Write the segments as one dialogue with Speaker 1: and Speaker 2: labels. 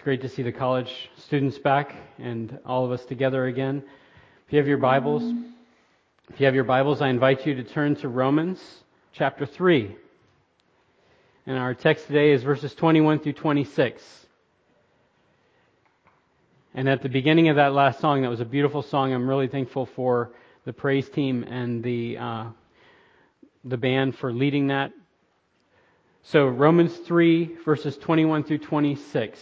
Speaker 1: It's great to see the college students back and all of us together again. If you have your Bibles, I invite you to turn to Romans chapter 3. And our text today is verses 21 through 26. And at the beginning of that last song, that was a beautiful song. I'm really thankful for the praise team and the band for leading that. So Romans 3 verses 21 through 26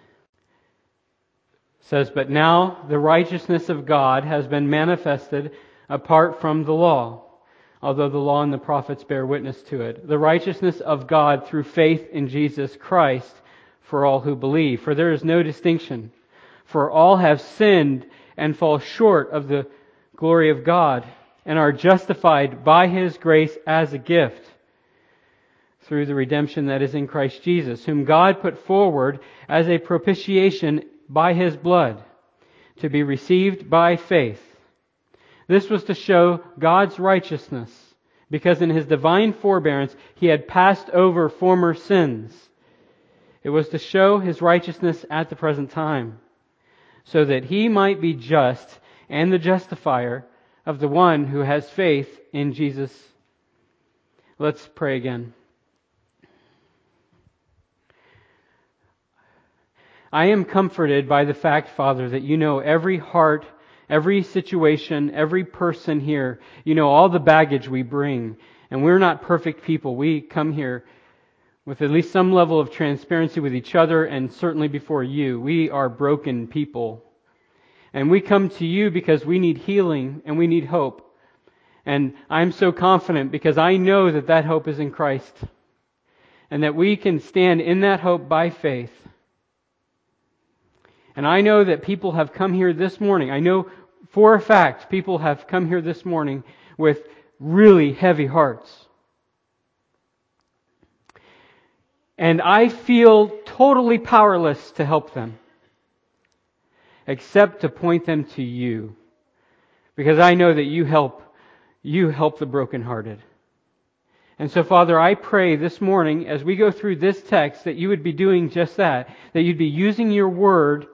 Speaker 1: says, "But now the righteousness of God has been manifested apart from the law, although the law and the prophets bear witness to it. The righteousness of God through faith in Jesus Christ for all who believe. For there is no distinction. For all have sinned and fall short of the glory of God, and are justified by His grace as a gift, through the redemption that is in Christ Jesus, whom God put forward as a propitiation by His blood, to be received by faith. This was to show God's righteousness, because in His divine forbearance He had passed over former sins. It was to show His righteousness at the present time, so that He might be just and the justifier of the one who has faith in Jesus." Let's pray again. I am comforted by the fact, Father, that You know every heart, every situation, every person here. You know all the baggage we bring. And we're not perfect people. We come here with at least some level of transparency with each other and certainly before You. We are broken people. And we come to You because we need healing and we need hope. And I'm so confident because I know that that hope is in Christ. And that we can stand in that hope by faith. And I know that people have come here this morning. I know for a fact people have come here this morning with really heavy hearts. And I feel totally powerless to help them, except to point them to You. Because I know that You help the brokenhearted. And so, Father, I pray this morning as we go through this text that You would be doing just that You'd be using Your Word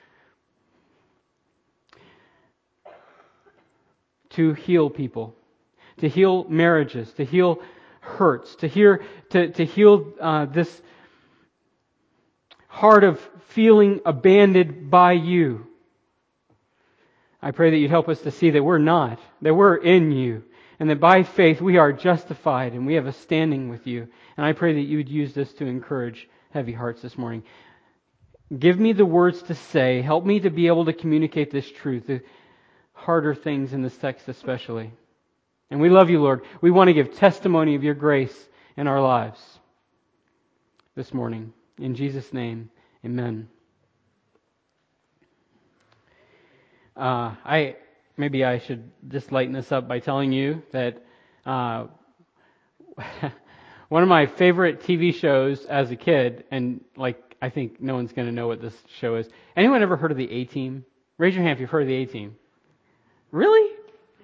Speaker 1: to heal people, to heal marriages, to heal hurts, to heal this heart of feeling abandoned by You. I pray that You'd help us to see that we're not, that we're in You, and that by faith we are justified and we have a standing with You. And I pray that You would use this to encourage heavy hearts this morning. Give me the words to say. Help me to be able to communicate this truth, the harder things in this text especially. And we love You, Lord. We want to give testimony of Your grace in our lives this morning. In Jesus' name, amen. Maybe I should just lighten this up by telling you that one of my favorite TV shows as a kid, and I think no one's going to know what this show is. Anyone ever heard of the A-Team? Raise your hand if you've heard of the A-Team. Really?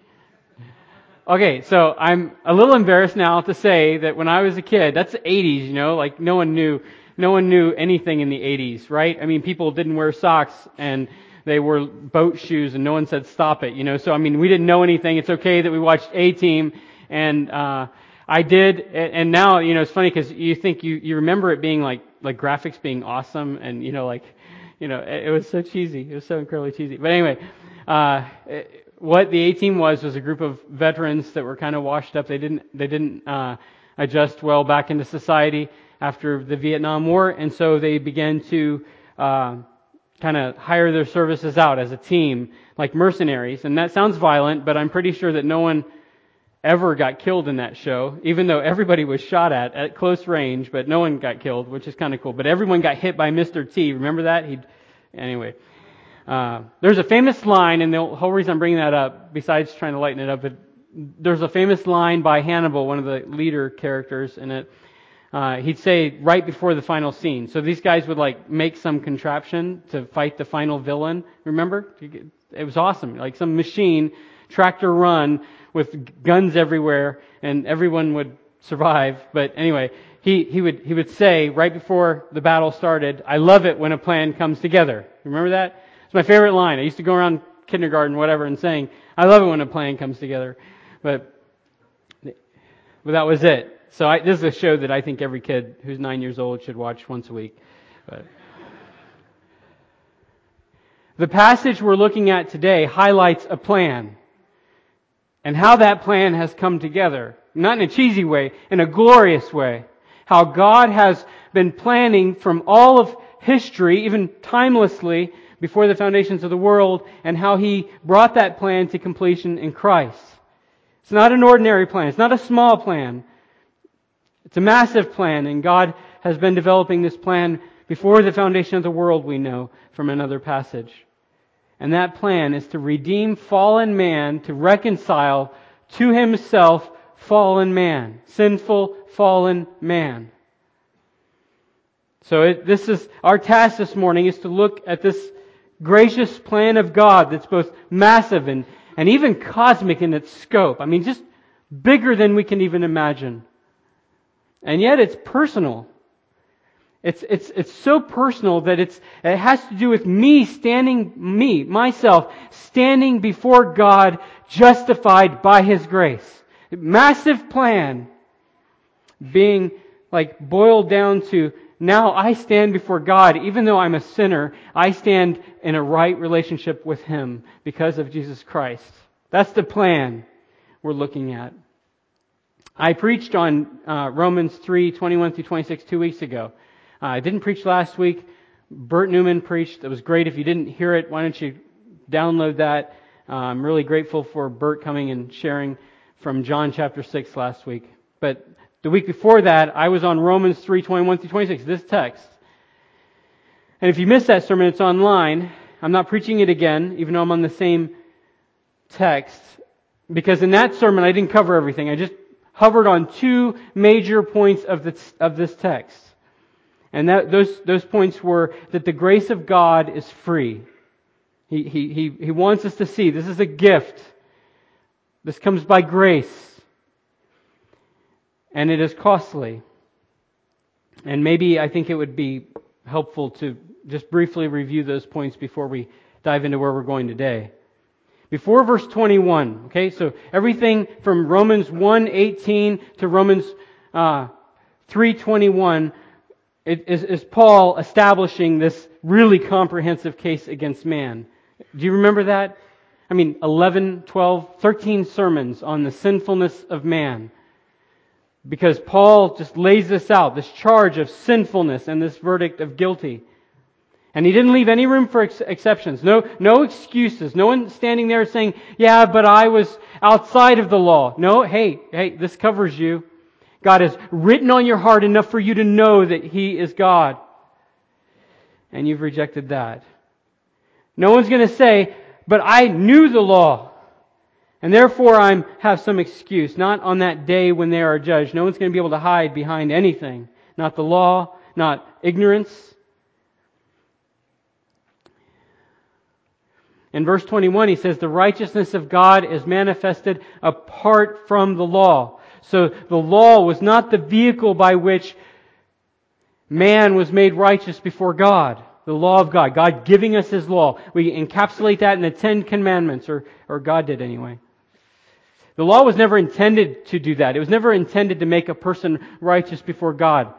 Speaker 1: Okay, so I'm a little embarrassed now to say that when I was a kid, that's the 80s, no one knew anything in the 80s, right? I mean, people didn't wear socks and they wore boat shoes and no one said stop it, So, we didn't know anything. It's okay that we watched A-Team and, I did. And now, it's funny because you think you remember it being like graphics being awesome and, it was so cheesy. It was so incredibly cheesy. But anyway, what the A-Team was a group of veterans that were kind of washed up. They didn't adjust well back into society after the Vietnam War, and so they began to kind of hire their services out as a team, like mercenaries. And that sounds violent, but I'm pretty sure that no one ever got killed in that show, even though everybody was shot at close range, but no one got killed, which is kind of cool. But everyone got hit by Mr. T. Remember that? Anyway. There's a famous line, and the whole reason I'm bringing that up, besides trying to lighten it up, but there's a famous line by Hannibal, one of the leader characters in it. He'd say right before the final scene. So these guys would make some contraption to fight the final villain. Remember? It was awesome. Like some machine, tractor run with guns everywhere, and everyone would survive. But anyway, he would say right before the battle started, "I love it when a plan comes together." Remember that? It's my favorite line. I used to go around kindergarten, whatever, and saying, "I love it when a plan comes together." But that was it. So this is a show that I think every kid who's 9 years old should watch once a week. But the passage we're looking at today highlights a plan and how that plan has come together. Not in a cheesy way, in a glorious way. How God has been planning from all of history, even timelessly, before the foundations of the world, and how He brought that plan to completion in Christ. It's not an ordinary plan. It's not a small plan. It's a massive plan, and God has been developing this plan before the foundation of the world, we know from another passage. And that plan is to redeem fallen man, to reconcile to Himself fallen man, sinful, fallen man. So this is our task this morning, is to look at this gracious plan of God that's both massive and even cosmic in its scope. I mean, just bigger than we can even imagine. And yet it's personal. It's so personal that it has to do with myself, standing before God, justified by His grace. Massive plan being like boiled down to, now I stand before God, even though I'm a sinner, I stand in a right relationship with Him because of Jesus Christ. That's the plan we're looking at. I preached on Romans 3:21 through 26 2 weeks ago. I didn't preach last week. Bert Newman preached. It was great. If you didn't hear it, why don't you download that? I'm really grateful for Bert coming and sharing from John chapter 6 last week. But the week before that, I was on Romans 3:21 through 26, this text. And if you missed that sermon, it's online. I'm not preaching it again, even though I'm on the same text. Because in that sermon, I didn't cover everything. I just hovered on two major points of this text. And those points were that the grace of God is free. He wants us to see this is a gift. This comes by grace. And it is costly. And maybe I think it would be helpful to just briefly review those points before we dive into where we're going today. Before verse 21, okay, so everything from Romans 1:18 to Romans 3:21 is Paul establishing this really comprehensive case against man. Do you remember that? I mean, 11, 12, 13 sermons on the sinfulness of man. Because Paul just lays this out, this charge of sinfulness and this verdict of guilty. And he didn't leave any room for exceptions. No excuses. No one standing there saying, "Yeah, but I was outside of the law." No, hey, this covers you. God has written on your heart enough for you to know that He is God. And you've rejected that. No one's going to say, "But I knew the law, and therefore I have some excuse." Not on that day when they are judged. No one's going to be able to hide behind anything. Not the law, not ignorance. In verse 21, he says, "The righteousness of God is manifested apart from the law." So the law was not the vehicle by which man was made righteous before God. The law of God. God giving us His law. We encapsulate that in the 10 Commandments, or God did anyway. The law was never intended to do that. It was never intended to make a person righteous before God.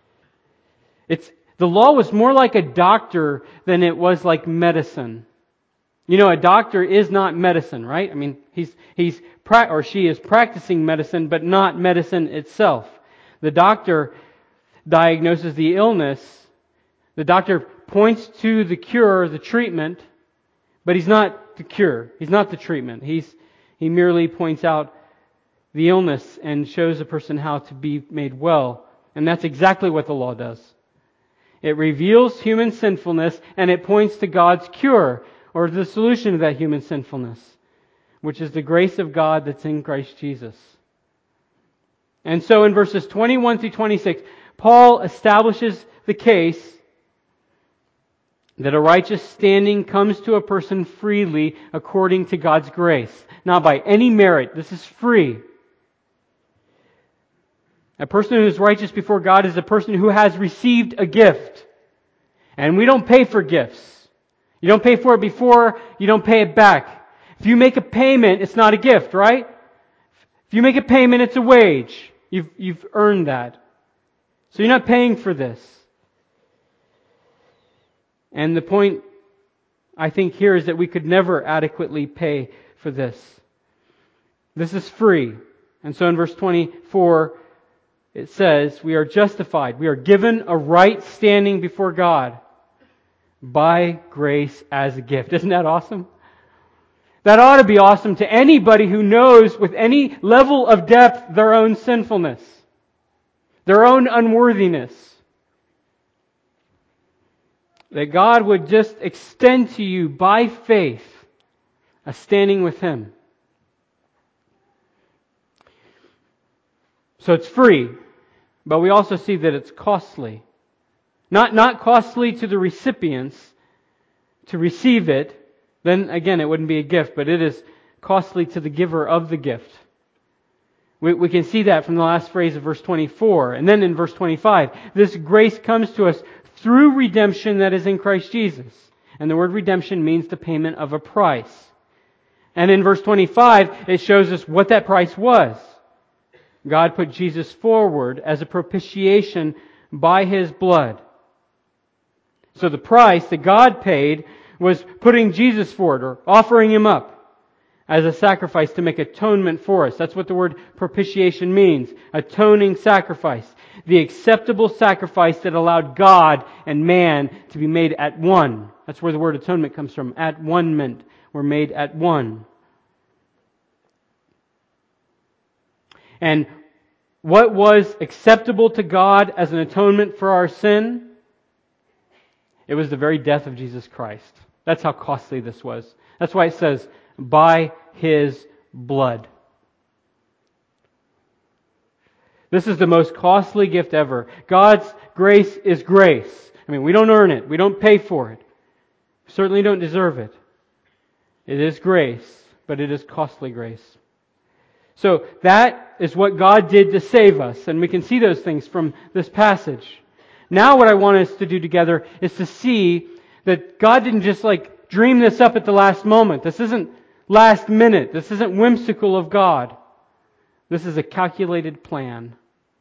Speaker 1: The law was more like a doctor than it was like medicine. You know, a doctor is not medicine, right? I mean, she is practicing medicine, but not medicine itself. The doctor diagnoses the illness. The doctor points to the cure, the treatment, but he's not the cure. He's not the treatment. He merely points out the illness and shows a person how to be made well. And that's exactly what the law does. It reveals human sinfulness and it points to God's cure, or the solution to that human sinfulness, which is the grace of God that's in Christ Jesus. And so in verses 21 through 26, Paul establishes the case that a righteous standing comes to a person freely according to God's grace. Not by any merit. This is free. A person who is righteous before God is a person who has received a gift. And we don't pay for gifts. You don't pay for it before, you don't pay it back. If you make a payment, it's not a gift, right? If you make a payment, it's a wage. You've earned that. So you're not paying for this. And the point, I think, here is that we could never adequately pay for this. This is free. And so in verse 24, it says, we are justified. We are given a right standing before God by grace as a gift. Isn't that awesome? That ought to be awesome to anybody who knows with any level of depth their own sinfulness, their own unworthiness. That God would just extend to you by faith a standing with Him. So it's free, but we also see that it's costly. Not costly to the recipients to receive it. Then again, it wouldn't be a gift, but it is costly to the giver of the gift. We can see that from the last phrase of verse 24. And then in verse 25, this grace comes to us through redemption that is in Christ Jesus. And the word redemption means the payment of a price. And in verse 25, it shows us what that price was. God put Jesus forward as a propitiation by His blood. So the price that God paid was putting Jesus forward, or offering Him up as a sacrifice to make atonement for us. That's what the word propitiation means. Atoning sacrifice. The acceptable sacrifice that allowed God and man to be made at one. That's where the word atonement comes from. At one meant we're made at one. And what was acceptable to God as an atonement for our sin? It was the very death of Jesus Christ. That's how costly this was. That's why it says, by His blood. This is the most costly gift ever. God's grace is grace. I mean, we don't earn it. We don't pay for it. We certainly don't deserve it. It is grace, but it is costly grace. So that is what God did to save us. And we can see those things from this passage. Now what I want us to do together is to see that God didn't just dream this up at the last moment. This isn't last minute. This isn't whimsical of God. This is a calculated plan.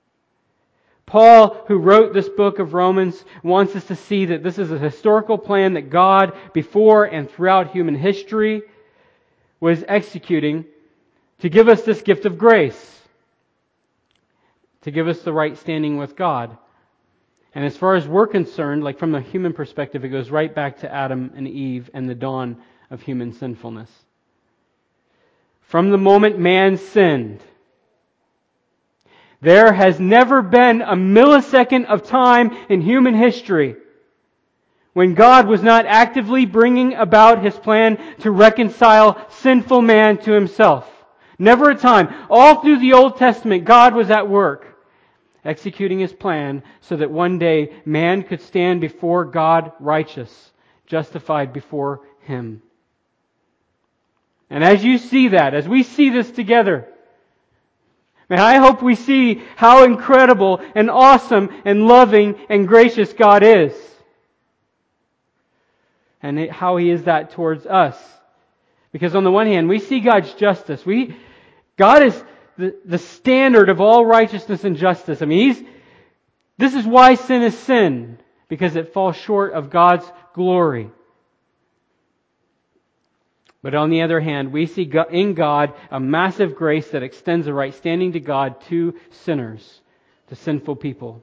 Speaker 1: Paul, who wrote this book of Romans, wants us to see that this is a historical plan that God, before and throughout human history, was executing to give us this gift of grace, to give us the right standing with God. And as far as we're concerned, from a human perspective, it goes right back to Adam and Eve and the dawn of human sinfulness. From the moment man sinned, there has never been a millisecond of time in human history when God was not actively bringing about His plan to reconcile sinful man to Himself. Never a time. All through the Old Testament, God was at work, executing His plan so that one day man could stand before God righteous, justified before Him. And as you see that, as we see this together, man, I hope we see how incredible and awesome and loving and gracious God is. And how He is that towards us. Because on the one hand, we see God's justice. God is the standard of all righteousness and justice. I mean, this is why sin is sin. Because it falls short of God's glory. But on the other hand, we see in God a massive grace that extends a right standing to God to sinners, to sinful people.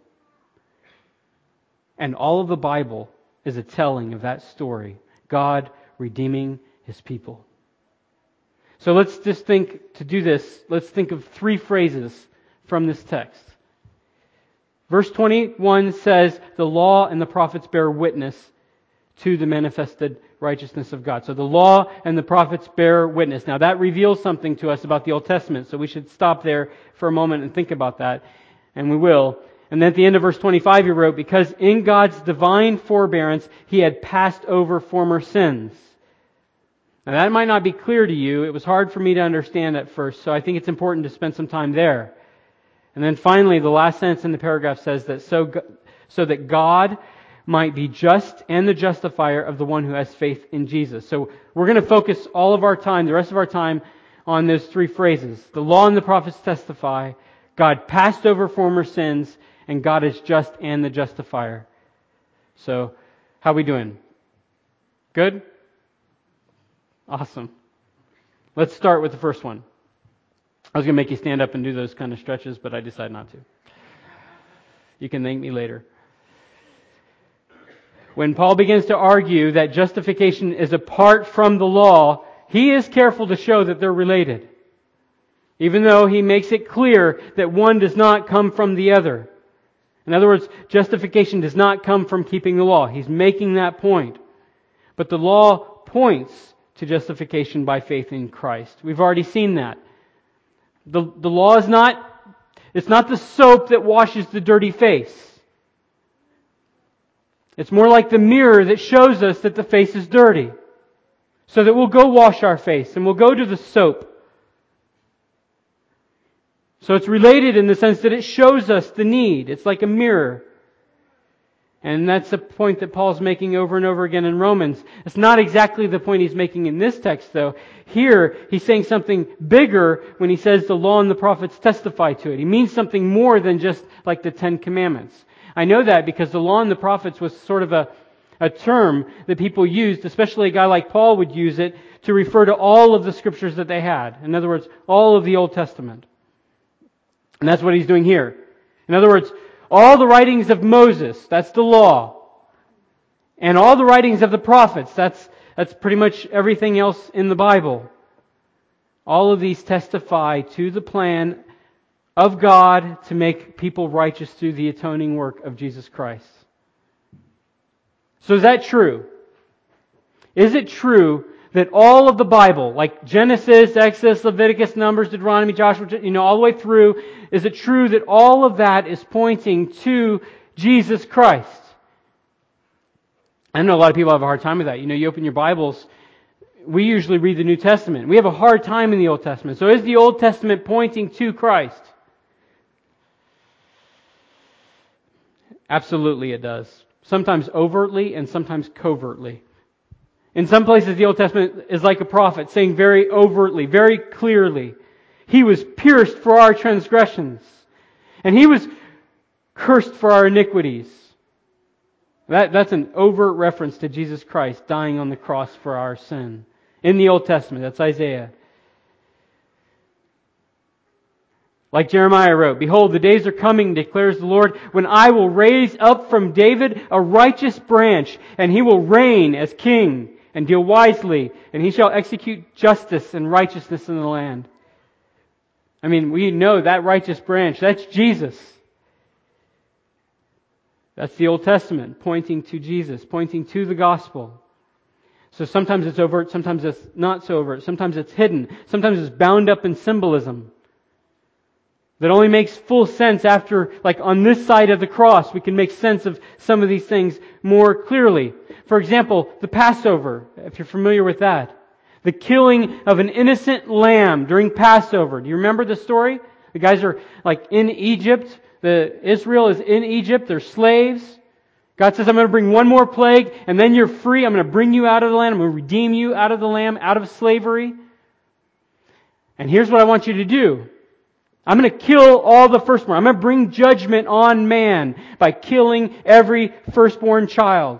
Speaker 1: And all of the Bible is a telling of that story. God redeeming His people. So let's just to do this, let's think of three phrases from this text. Verse 21 says, the law and the prophets bear witness to the manifested righteousness of God. So the law and the prophets bear witness. Now that reveals something to us about the Old Testament, so we should stop there for a moment and think about that. And we will. And then at the end of verse 25 he wrote, because in God's divine forbearance He had passed over former sins. Now that might not be clear to you. It was hard for me to understand at first, so I think it's important to spend some time there. And then finally, the last sentence in the paragraph says that so that God might be just and the justifier of the one who has faith in Jesus. So we're going to focus all of our time, the rest of our time, on those three phrases. The law and the prophets testify, God passed over former sins, and God is just and the justifier. So, how are we doing? Good? Awesome. Let's start with the first one. I was going to make you stand up and do those kind of stretches, but I decided not to. You can thank me later. When Paul begins to argue that justification is apart from the law, he is careful to show that they're related. Even though he makes it clear that one does not come from the other. In other words, justification does not come from keeping the law. He's making that point. But the law points to justification by faith in Christ. We've already seen that. The law is it's not the soap that washes the dirty face. It's more like the mirror that shows us that the face is dirty. So that we'll go wash our face and we'll go to the soap. So it's related in the sense that it shows us the need. It's like a mirror. And that's the point that Paul's making over and over again in Romans. It's not exactly the point he's making in this text, though. Here, he's saying something bigger when he says the law and the prophets testify to it. He means something more than just like the Ten Commandments. I know that because the law and the prophets was sort of a term that people used, especially a guy like Paul would use it, to refer to all of the scriptures that they had. In other words, all of the Old Testament. And that's what he's doing here. In other words, all the writings of Moses, that's the law. And all the writings of the prophets, that's pretty much everything else in the Bible. All of these testify to the plan of God to make people righteous through the atoning work of Jesus Christ. So is that true? Is it true that all of the Bible, like Genesis, Exodus, Leviticus, Numbers, Deuteronomy, Joshua, all the way through, is it true that all of that is pointing to Jesus Christ? I know a lot of people have a hard time with that. You open your Bibles, we usually read the New Testament. We have a hard time in the Old Testament. So is the Old Testament pointing to Christ? Absolutely it does. Sometimes overtly and sometimes covertly. In some places the Old Testament is like a prophet saying very overtly, very clearly, He was pierced for our transgressions and He was cursed for our iniquities. That's an overt reference to Jesus Christ dying on the cross for our sin. In the Old Testament, that's Isaiah. Like Jeremiah wrote, "Behold, the days are coming, declares the Lord, when I will raise up from David a righteous branch, and he will reign as king, and deal wisely, and he shall execute justice and righteousness in the land." I mean, we know that righteous branch, that's Jesus. That's the Old Testament, pointing to Jesus, pointing to the gospel. So sometimes it's overt, sometimes it's not so overt, sometimes it's hidden, sometimes it's bound up in symbolism that only makes full sense after, like on this side of the cross, we can make sense of some of these things more clearly. For example, the Passover, if you're familiar with that. The killing of an innocent lamb during Passover. Do you remember the story? The guys are like in Egypt. Israel is in Egypt. They're slaves. God says, I'm going to bring one more plague and then you're free. I'm going to bring you out of the land. I'm going to redeem you out of the land, out of slavery. And here's what I want you to do. I'm going to kill all the firstborn. I'm going to bring judgment on man by killing every firstborn child.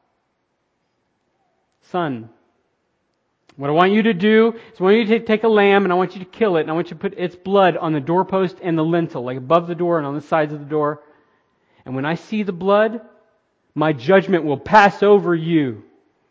Speaker 1: Son, what I want you to do is I want you to take a lamb and I want you to kill it and I want you to put its blood on the doorpost and the lintel, like above the door and on the sides of the door. And when I see the blood, my judgment will pass over you.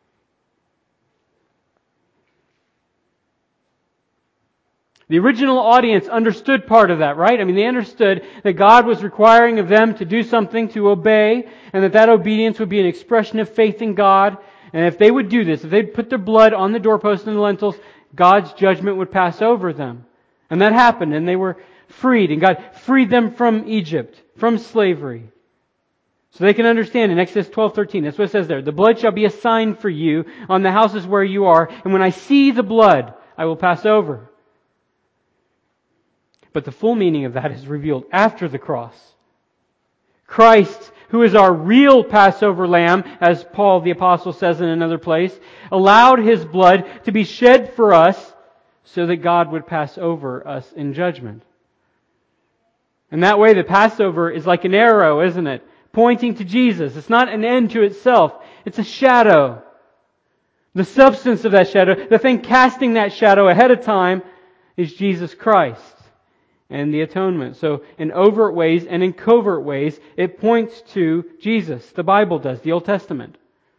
Speaker 1: The original audience understood part of that, right? I mean, they understood that God was requiring of them to do something, to obey, and that obedience would be an expression of faith in God. And if they would do this, if they'd put their blood on the doorpost and the lintels, God's judgment would pass over them. And that happened, and they were freed, and God freed them from Egypt, from slavery. So they can understand in Exodus 12:13, that's what it says there. The blood shall be a sign for you on the houses where you are, and when I see the blood, I will pass over. But the full meaning of that is revealed after the cross. Christ, who is our real Passover lamb, as Paul the Apostle says in another place, allowed His blood to be shed for us so that God would pass over us in judgment. In that way, the Passover is like an arrow, isn't it? Pointing to Jesus. It's not an end to itself. It's a shadow. The substance of that shadow, the thing casting that shadow ahead of time, is Jesus Christ and the atonement. So in overt ways and in covert ways, it points to Jesus. The Bible does, the Old Testament.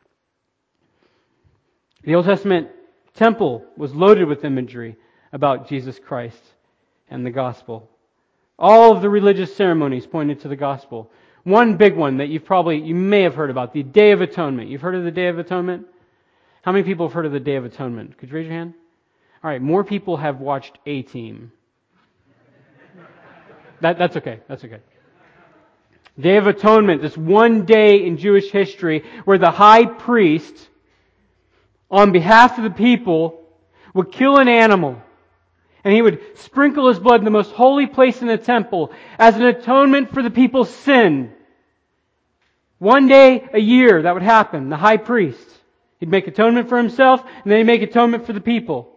Speaker 1: The Old Testament temple was loaded with imagery about Jesus Christ and the gospel. All of the religious ceremonies pointed to the gospel. One big one that you may have heard about, the Day of Atonement. You've heard of the Day of Atonement? How many people have heard of the Day of Atonement? Could you raise your hand? All right, more people have watched A-Team. That's okay. That's okay. Day of Atonement, this one day in Jewish history where the high priest, on behalf of the people, would kill an animal. And he would sprinkle his blood in the most holy place in the temple as an atonement for the people's sin. One day a year that would happen. The high priest. He'd make atonement for himself, and then he'd make atonement for the people.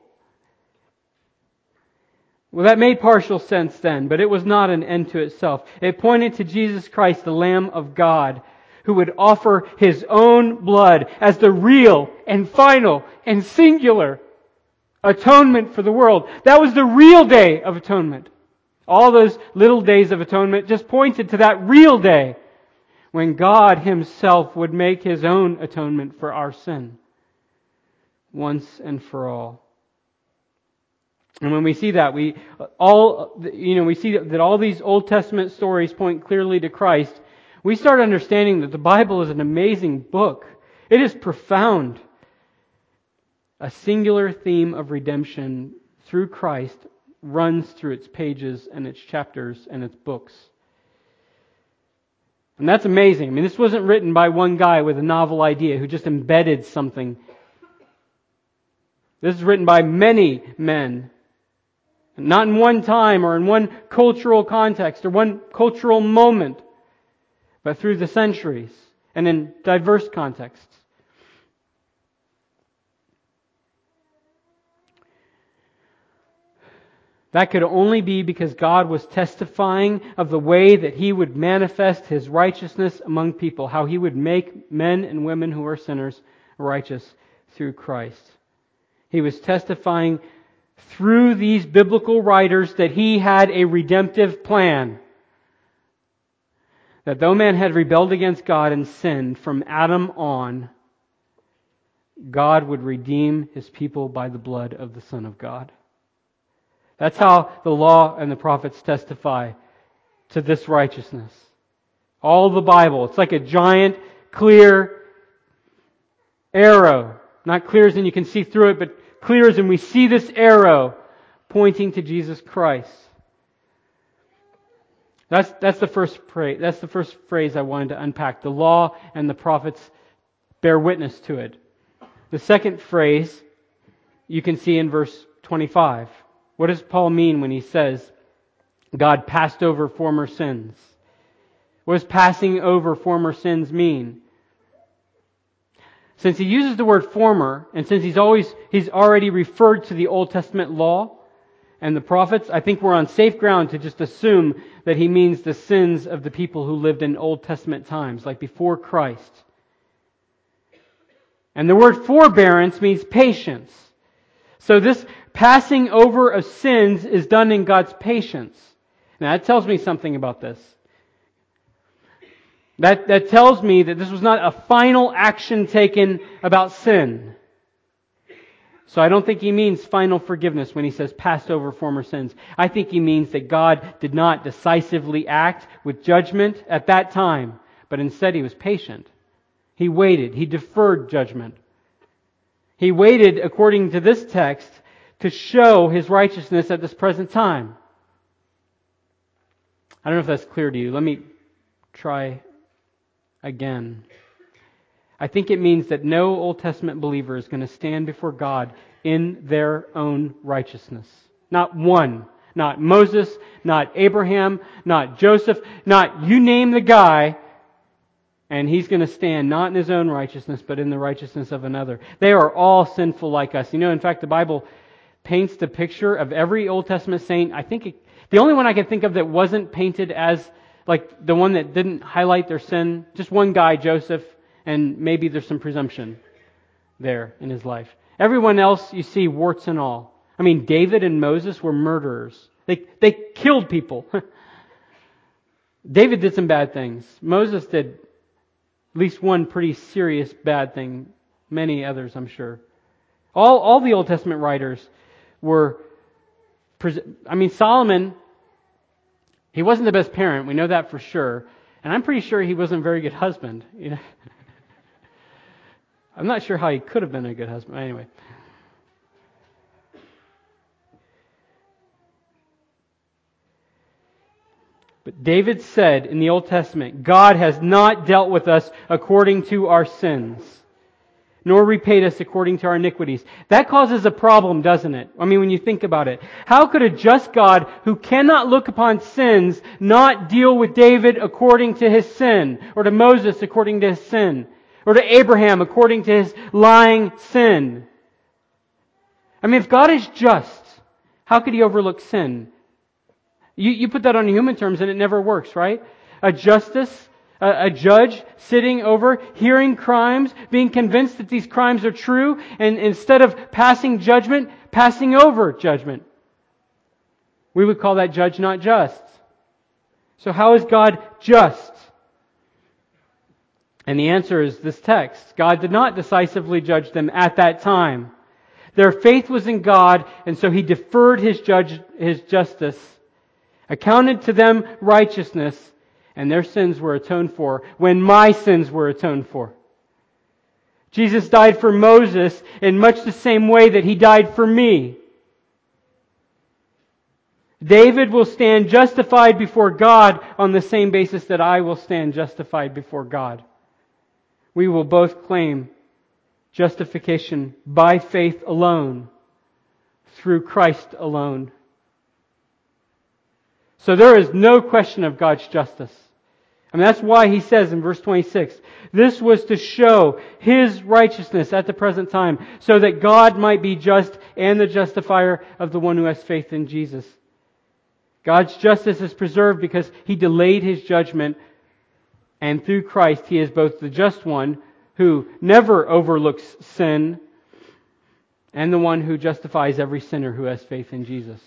Speaker 1: Well, that made partial sense then, but it was not an end to itself. It pointed to Jesus Christ, the Lamb of God, who would offer His own blood as the real and final and singular atonement for the world. That was the real Day of Atonement. All those little days of atonement just pointed to that real day when God Himself would make His own atonement for our sin once and for all. And when we see that, we see that all these Old Testament stories point clearly to Christ. We start understanding that the Bible is an amazing book. It is profound. A singular theme of redemption through Christ runs through its pages and its chapters and its books. And that's amazing. I mean, this wasn't written by one guy with a novel idea who just embedded something. This is written by many men. Not in one time or in one cultural context or one cultural moment, but through the centuries and in diverse contexts. That could only be because God was testifying of the way that He would manifest His righteousness among people, how He would make men and women who are sinners righteous through Christ. He was testifying through these biblical writers that He had a redemptive plan. That though man had rebelled against God and sinned from Adam on, God would redeem His people by the blood of the Son of God. That's how the law and the prophets testify to this righteousness. All the Bible. It's like a giant, clear arrow. Not clear as in you can see through it, but clear as in we see this arrow pointing to Jesus Christ. That's the first phrase. That's the first phrase I wanted to unpack. The law and the prophets bear witness to it. The second phrase you can see in verse 25. What does Paul mean when he says God passed over former sins? What does passing over former sins mean? Since he uses the word former, and since he's already referred to the Old Testament law and the prophets, I think we're on safe ground to just assume that he means the sins of the people who lived in Old Testament times, like before Christ. And the word forbearance means patience. So this passing over of sins is done in God's patience. Now that tells me something about this. That tells me that this was not a final action taken about sin. So I don't think he means final forgiveness when he says passed over former sins. I think he means that God did not decisively act with judgment at that time, but instead He was patient. He waited. He deferred judgment. He waited, according to this text, to show His righteousness at this present time. I don't know if that's clear to you. Let me try again. I think it means that no Old Testament believer is going to stand before God in their own righteousness. Not one. not Moses, not Abraham, not Joseph, not you name the guy, and he's going to stand not in his own righteousness, but in the righteousness of another. They are all sinful like us. In fact, the Bible paints the picture of every Old Testament saint. The only one I can think of that wasn't painted as like the one that didn't highlight their sin, just one guy, Joseph, and maybe there's some presumption there in his life. Everyone else, you see warts and all. David and Moses were murderers. They killed people. David did some bad things. Moses did at least one pretty serious bad thing. Many others, I'm sure. All the Old Testament writers were... Solomon, he wasn't the best parent. We know that for sure. And I'm pretty sure he wasn't a very good husband. I'm not sure how he could have been a good husband. Anyway. But David said in the Old Testament, God has not dealt with us according to our sins, nor repaid us according to our iniquities. That causes a problem, doesn't it? When you think about it. How could a just God who cannot look upon sins not deal with David according to his sin, or to Moses according to his sin, or to Abraham according to his lying sin? If God is just, how could He overlook sin? You put that on human terms and it never works, right? A judge sitting over, hearing crimes, being convinced that these crimes are true, and instead of passing judgment, passing over judgment. We would call that judge not just. So how is God just? And the answer is this text. God did not decisively judge them at that time. Their faith was in God, and so He deferred His justice, accounted to them righteousness, and their sins were atoned for when my sins were atoned for. Jesus died for Moses in much the same way that He died for me. David will stand justified before God on the same basis that I will stand justified before God. We will both claim justification by faith alone, through Christ alone. So there is no question of God's justice. That's why He says in verse 26, this was to show His righteousness at the present time, so that God might be just and the justifier of the one who has faith in Jesus. God's justice is preserved because He delayed His judgment, and through Christ He is both the just one who never overlooks sin and the one who justifies every sinner who has faith in Jesus.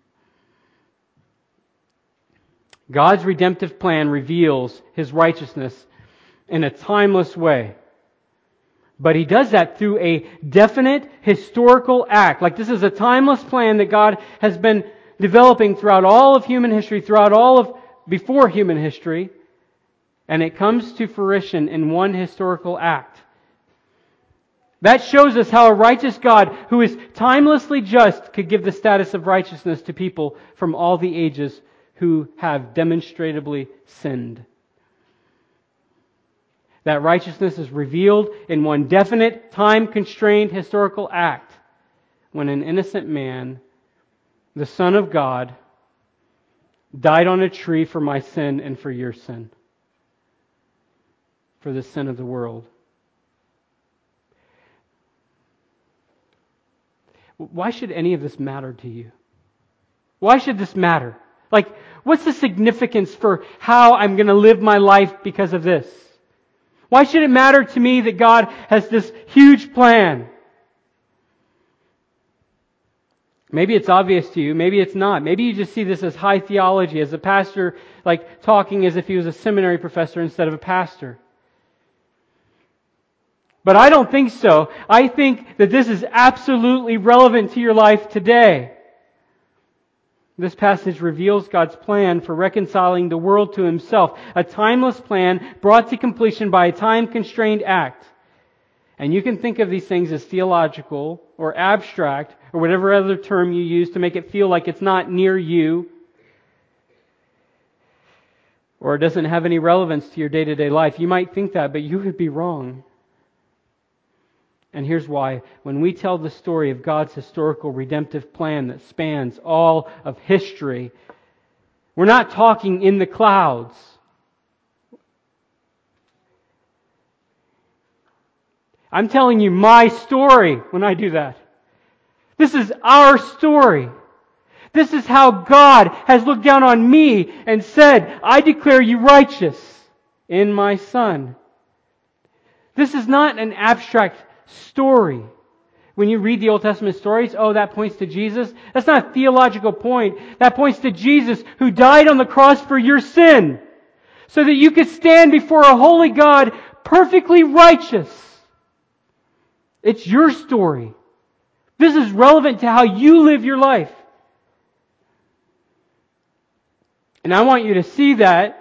Speaker 1: God's redemptive plan reveals His righteousness in a timeless way. But He does that through a definite historical act. Like this is a timeless plan that God has been developing throughout all of human history, before human history. And it comes to fruition in one historical act. That shows us how a righteous God who is timelessly just could give the status of righteousness to people from all the ages who have demonstrably sinned. That righteousness is revealed in one definite, time-constrained historical act when an innocent man, the Son of God, died on a tree for my sin and for your sin, for the sin of the world. Why should any of this matter to you? Why should this matter? What's the significance for how I'm going to live my life because of this? Why should it matter to me that God has this huge plan? Maybe it's obvious to you, maybe it's not. Maybe you just see this as high theology, as a pastor talking as if he was a seminary professor instead of a pastor. But I don't think so. I think that this is absolutely relevant to your life today. This passage reveals God's plan for reconciling the world to Himself, a timeless plan brought to completion by a time-constrained act. And you can think of these things as theological or abstract or whatever other term you use to make it feel like it's not near you or it doesn't have any relevance to your day-to-day life. You might think that, but you would be wrong. And here's why. When we tell the story of God's historical redemptive plan that spans all of history, we're not talking in the clouds. I'm telling you my story when I do that. This is our story. This is how God has looked down on me and said, I declare you righteous in my Son. This is not an abstract story. When you read the Old Testament stories, oh, that points to Jesus. That's not a theological point. That points to Jesus who died on the cross for your sin so that you could stand before a holy God perfectly righteous. It's your story. This is relevant to how you live your life. And I want you to see that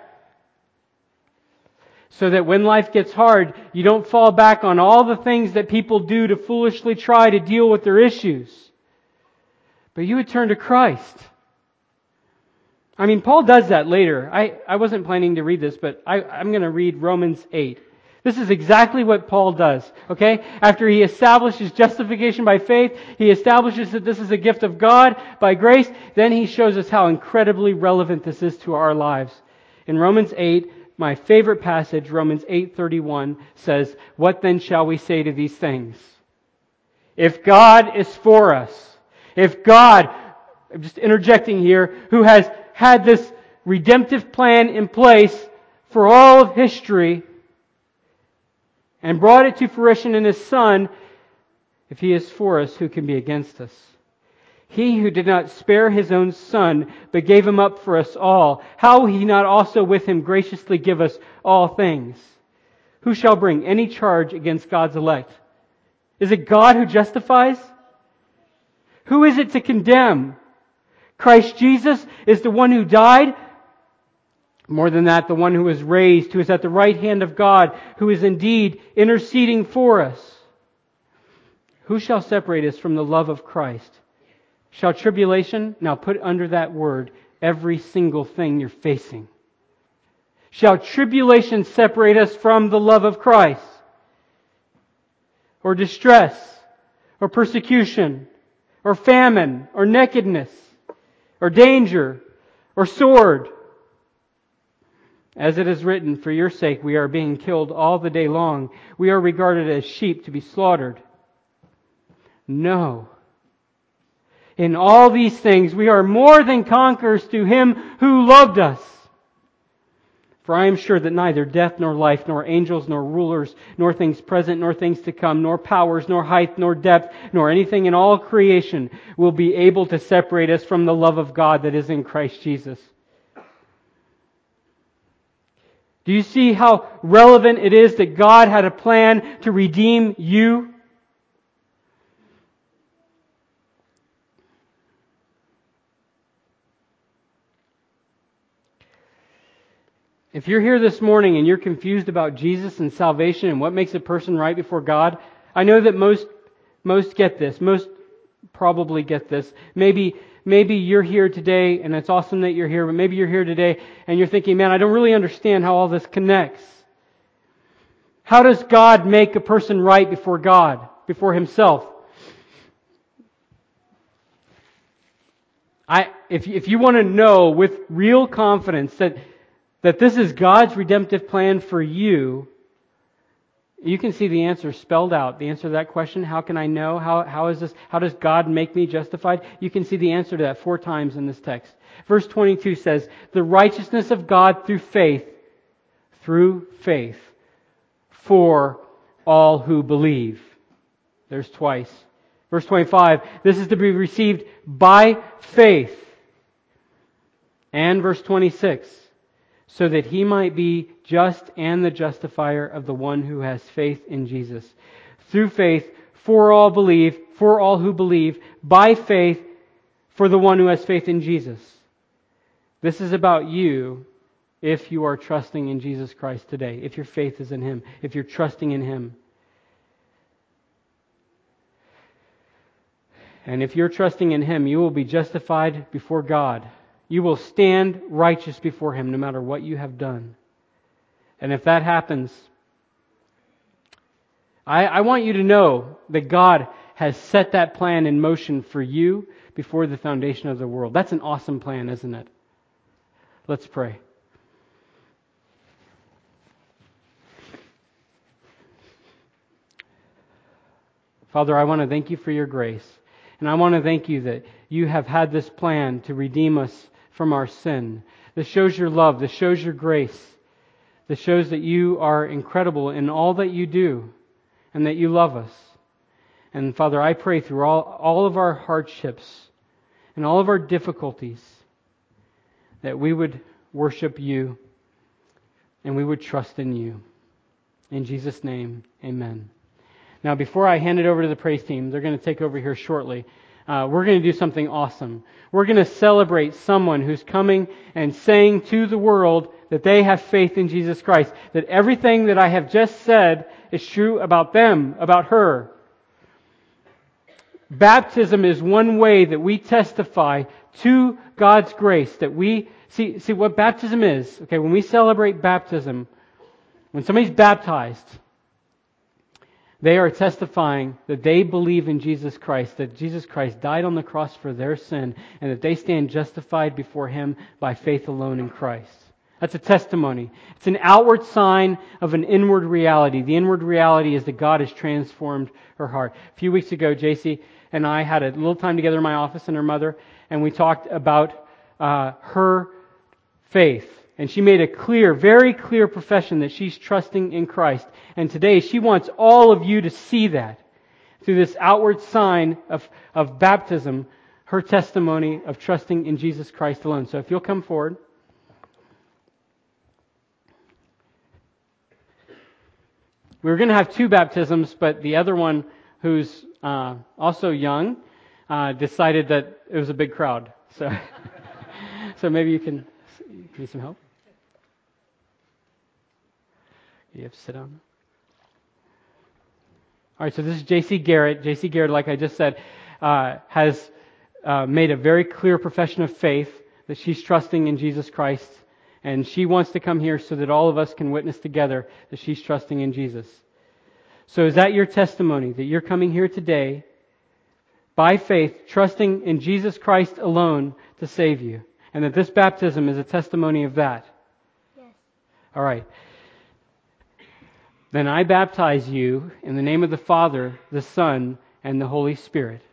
Speaker 1: so that when life gets hard, you don't fall back on all the things that people do to foolishly try to deal with their issues. But you would turn to Christ. I mean, Paul does that later. I wasn't planning to read this, but I'm going to read Romans 8. This is exactly what Paul does, okay? After he establishes justification by faith, he establishes that this is a gift of God by grace, then he shows us how incredibly relevant this is to our lives. In Romans 8, my favorite passage, Romans 8:31, says, "What then shall we say to these things? If God is for us, if God," I'm just interjecting here, "who has had this redemptive plan in place for all of history, and brought it to fruition in His Son, if He is for us, who can be against us? He who did not spare His own Son, but gave Him up for us all, how will He not also with Him graciously give us all things? Who shall bring any charge against God's elect? Is it God who justifies? Who is it to condemn? Christ Jesus is the one who died. More than that, the one who was raised, who is at the right hand of God, who is indeed interceding for us. Who shall separate us from the love of Christ? Shall tribulation, now put under that word every single thing you're facing. Shall tribulation separate us from the love of Christ? Or distress, or persecution, or famine, or nakedness, or danger, or sword? As it is written, for your sake we are being killed all the day long. We are regarded as sheep to be slaughtered. No. In all these things we are more than conquerors through Him who loved us. For I am sure that neither death nor life, nor angels, nor rulers, nor things present, nor things to come, nor powers, nor height, nor depth, nor anything in all creation will be able to separate us from the love of God that is in Christ Jesus. Do you see how relevant it is that God had a plan to redeem you? If you're here this morning and you're confused about Jesus and salvation and what makes a person right before God, I know that most get this. Most probably get this. Maybe you're here today and it's awesome that you're here, but maybe you're here today and you're thinking, man, I don't really understand how all this connects. How does God make a person right before God, before Himself? If you want to know with real confidence that this is God's redemptive plan for you, you can see the answer spelled out. The answer to that question, how can I know? How does God make me justified? You can see the answer to that 4 times in this text. Verse 22 says, the righteousness of God through faith, for all who believe. There's twice. Verse 25, this is to be received by faith. And verse 26, so that He might be just and the justifier of the one who has faith in Jesus. Through faith, for all who believe, by faith, for the one who has faith in Jesus. This is about you if you are trusting in Jesus Christ today, if your faith is in Him, if you're trusting in Him. And if you're trusting in Him, you will be justified before God. You will stand righteous before Him no matter what you have done. And if that happens, I want you to know that God has set that plan in motion for you before the foundation of the world. That's an awesome plan, isn't it? Let's pray. Father, I want to thank you for your grace. And I want to thank you that you have had this plan to redeem us from our sin. This shows your love. This shows your grace. This shows that you are incredible in all that you do and that you love us. And Father, I pray through all of our hardships and all of our difficulties that we would worship you and we would trust in you. In Jesus' name, amen. Now, before I hand it over to the praise team, they're going to take over here shortly. We're going to do something awesome. We're going to celebrate someone who's coming and saying to the world that they have faith in Jesus Christ. That everything that I have just said is true about them, about her. Baptism is one way that we testify to God's grace. That we see what baptism is. Okay, when we celebrate baptism, when somebody's baptized, they are testifying that they believe in Jesus Christ, that Jesus Christ died on the cross for their sin, and that they stand justified before Him by faith alone in Christ. That's a testimony. It's an outward sign of an inward reality. The inward reality is that God has transformed her heart. A few weeks ago, JC and I had a little time together in my office and her mother, and we talked about her faith. And she made a clear, very clear profession that she's trusting in Christ. And today she wants all of you to see that through this outward sign of baptism, her testimony of trusting in Jesus Christ alone. So if you'll come forward. We were going to have 2 baptisms, but the other one, who's also young, decided that it was a big crowd. So maybe you can need some help. You have to sit down. All right, so this is J.C. Garrett. J.C. Garrett, like I just said, has made a very clear profession of faith that she's trusting in Jesus Christ. And she wants to come here so that all of us can witness together that she's trusting in Jesus. So is that your testimony, that you're coming here today by faith, trusting in Jesus Christ alone to save you? And that this baptism is a testimony of that?
Speaker 2: Yes.
Speaker 1: All right. Then I baptize you in the name of the Father, the Son, and the Holy Spirit.